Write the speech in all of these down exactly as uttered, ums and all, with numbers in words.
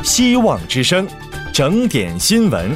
希望之声，整点新闻。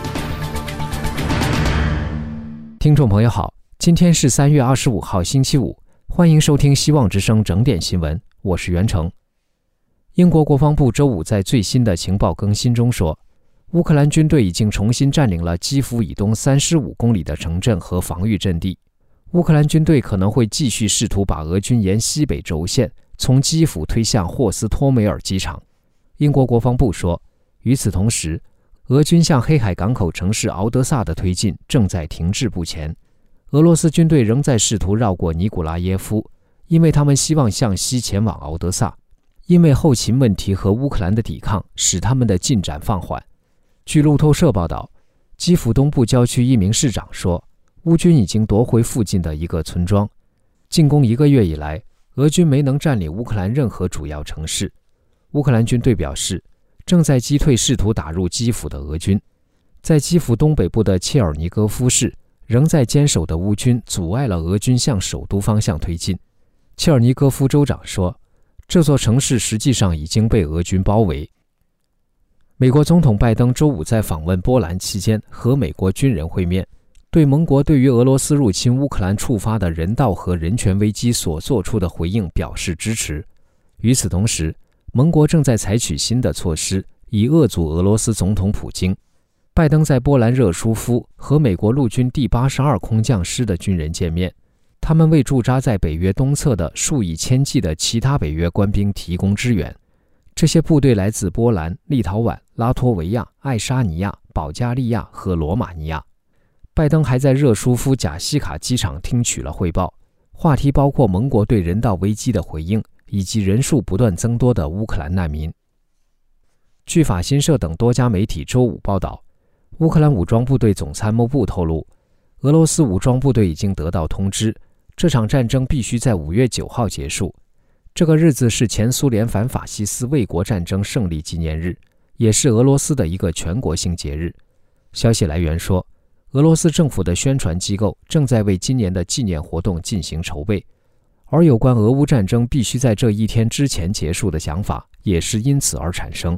听众朋友好，今天是三月二十五号星期五，欢迎收听希望之声整点新闻，我是袁成。英国国防部周五在最新的情报更新中说，乌克兰军队已经重新占领了基辅以东三十五公里的城镇和防御阵地。乌克兰军队可能会继续试图把俄军沿西北轴线从基辅推向霍斯托梅尔机场。英国国防部说，与此同时，俄军向黑海港口城市敖德萨的推进正在停滞不前。俄罗斯军队仍在试图绕过尼古拉耶夫，因为他们希望向西前往敖德萨，因为后勤问题和乌克兰的抵抗使他们的进展放缓。据路透社报道，基辅东部郊区一名市长说，乌军已经夺回附近的一个村庄。进攻一个月以来，俄军没能占领乌克兰任何主要城市。乌克兰军队表示，正在击退试图打入基辅的俄军。在基辅东北部的切尔尼戈夫市，仍在坚守的乌军阻碍了俄军向首都方向推进。切尔尼戈夫州长说，这座城市实际上已经被俄军包围。美国总统拜登周五在访问波兰期间和美国军人会面，对盟国对于俄罗斯入侵乌克兰触发的人道和人权危机所做出的回应表示支持。与此同时，盟国正在采取新的措施，以遏阻俄罗斯总统普京。拜登在波兰热舒夫和美国陆军第八十二空降师的军人见面，他们为驻扎在北约东侧的数以千计的其他北约官兵提供支援。这些部队来自波兰、立陶宛、拉脱维亚、爱沙尼亚、保加利亚和罗马尼亚。拜登还在热舒夫贾西卡机场听取了汇报，话题包括盟国对人道危机的回应，以及人数不断增多的乌克兰难民。据法新社等多家媒体周五报道，乌克兰武装部队总参谋部透露，俄罗斯武装部队已经得到通知，这场战争必须在五月九号结束。这个日子是前苏联反法西斯卫国战争胜利纪念日，也是俄罗斯的一个全国性节日。消息来源说，俄罗斯政府的宣传机构正在为今年的纪念活动进行筹备，而有关俄乌战争必须在这一天之前结束的想法也是因此而产生。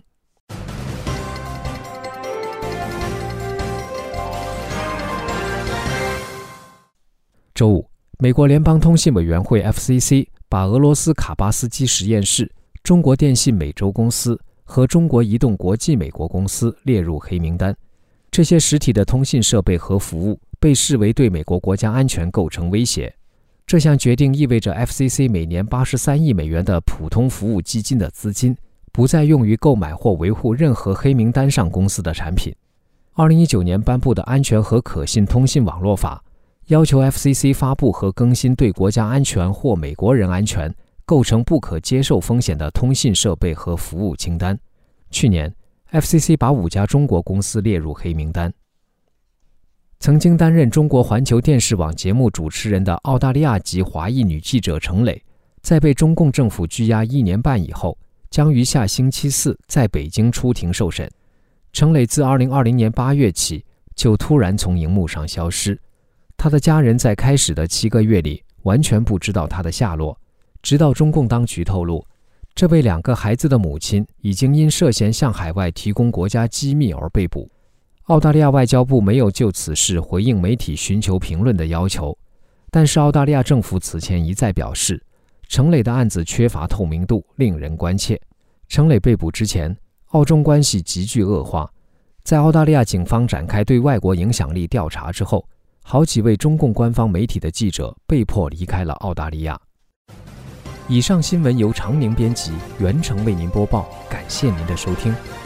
周五，美国联邦通信委员会 F C C 把俄罗斯卡巴斯基实验室、中国电信美洲公司和中国移动国际美国公司列入黑名单。这些实体的通信设备和服务被视为对美国国家安全构成威胁。这项决定意味着 F C C 每年八十三亿美元的普通服务基金的资金不再用于购买或维护任何黑名单上公司的产品。二零一九年颁布的安全和可信通信网络法要求 F C C 发布和更新对国家安全或美国人安全构成不可接受风险的通信设备和服务清单。去年 F C C 把五家中国公司列入黑名单。曾经担任中国环球电视网节目主持人的澳大利亚籍华裔女记者程磊，在被中共政府拘押一年半以后，将于下星期四在北京出庭受审。程磊自二零二零年八月起就突然从荧幕上消失，他的家人在开始的七个月里完全不知道他的下落，直到中共当局透露，这位两个孩子的母亲已经因涉嫌向海外提供国家机密而被捕。澳大利亚外交部没有就此事回应媒体寻求评论的要求，但是澳大利亚政府此前一再表示，程磊的案子缺乏透明度，令人关切。程磊被捕之前，澳中关系急剧恶化，在澳大利亚警方展开对外国影响力调查之后，好几位中共官方媒体的记者被迫离开了澳大利亚。以上新闻由常宁编辑，袁成为您播报，感谢您的收听。